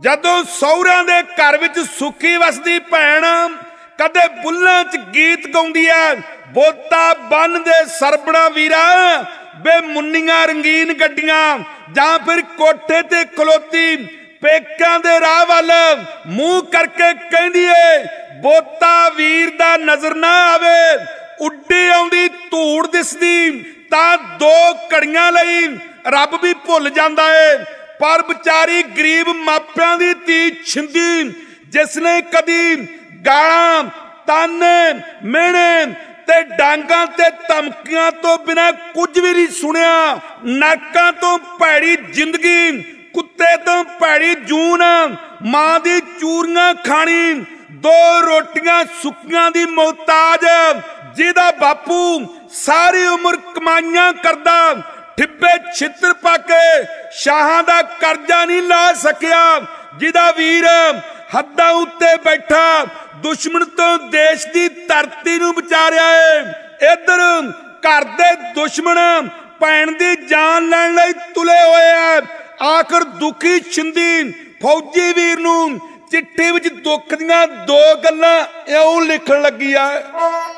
ਜਦੋਂ ਸਹੁਰਿਆਂ ਦੇ ਘਰ ਵਿੱਚ ਸੁੱਖੀ ਵਸਦੀ ਭੈਣ ਕਦੇ ਬੁੱਲਾਂ 'ਚ ਗੀਤ ਗਾਉਂਦੀ ਐ, ਬੋਤਾ ਬੰਨ ਦੇ ਸਰਬਣਾ ਵੀਰਾ ਬੇ ਮੁੰਨੀਆਂ ਰੰਗੀਨ ਗੱਡੀਆਂ, ਜਾਂ ਫਿਰ ਕੋਠੇ ਤੇ ਖਲੋਤੀ ਪੇਕਿਆਂ ਦੇ ਰਾਹ ਵੱਲ ਮੂੰਹ ਕਰਕੇ ਕਹਿੰਦੀ ਏ ਬੋਤਾ ਵੀਰ ਦਾ ਨਜ਼ਰ ਨਾ ਆਵੇ, ਉੱਡੀ ਆਉਂਦੀ ਧੂੜ ਦਿਸਦੀ ਤਾਂ 2 ਘੜੀਆਂ ਲਈ ਰੱਬ ਵੀ ਭੁੱਲ ਜਾਂਦਾ ਏ। ਪਰ ਵਿਚਾਰੀ ਗਰੀਬ ਮਾਪਿਆਂ ਦੀ ਧੀ ਛਿੰਦੀ, ਜਿਸਨੇ ਕਦੀ ਗਾਲਾਂ ਤਾਨੇ ਮਿਹਣੇ ਤੇ ਡਾਂਗਾਂ ਤੇ ਧਮਕੀਆਂ ਤੋਂ ਬਿਨਾਂ ਕੁਝ ਵੀ ਨਹੀਂ ਸੁਣਿਆ, ਨਾਕਾਂ ਤੋਂ ਭੈੜੀ ਜ਼ਿੰਦਗੀ, ਕੁੱਤੇ ਤੋਂ ਭੈੜੀ ਜੂਨ, ਮਾਂ ਦੀ ਚੂਰੀਆਂ ਖਾਣੀ, 2 ਰੋਟੀਆਂ ਸੁੱਕੀਆਂ ਦੀ ਮੁਹਤਾਜ, ਜਿਹਦਾ ਬਾਪੂ ਸਾਰੀ ਉਮਰ ਕਮਾਈਆਂ ਕਰਦਾ ਠਿੱਬੇ ਛਿੱਤਰ ਪਾ ਕੇ ਸ਼ਾਹਾਂ ਦਾ ਕਰਜ਼ਾ ਨਹੀਂ ਲਾ ਸਕਿਆ, ਜਿਹਦਾ ਵੀਰ ਹੱਦਾਂ ਉੱਤੇ ਬੈਠਾ ਦੁਸ਼ਮਣ ਤੋਂ ਦੇਸ਼ ਦੀ ਧਰਤੀ ਨੂੰ ਬਚਾ ਰਿਹਾ ਏ। ਇੱਧਰ ਘਰ ਦੇ ਦੁਸ਼ਮਣ ਭੈਣ ਦੀ ਜਾਨ ਲੈਣ ਲਈ ਤੁਲੇ ਹੋਏ ਆ। ਆਖਰ ਦੁਖੀ ਛਿੰਦੀ ਫੌਜੀ ਵੀਰ ਨੂੰ ਚਿੱਠੀ ਵਿੱਚ ਦੁੱਖ ਦੀਆਂ 2 ਗੱਲਾਂ ਇਉਂ ਲਿਖਣ ਲੱਗੀ ਆ।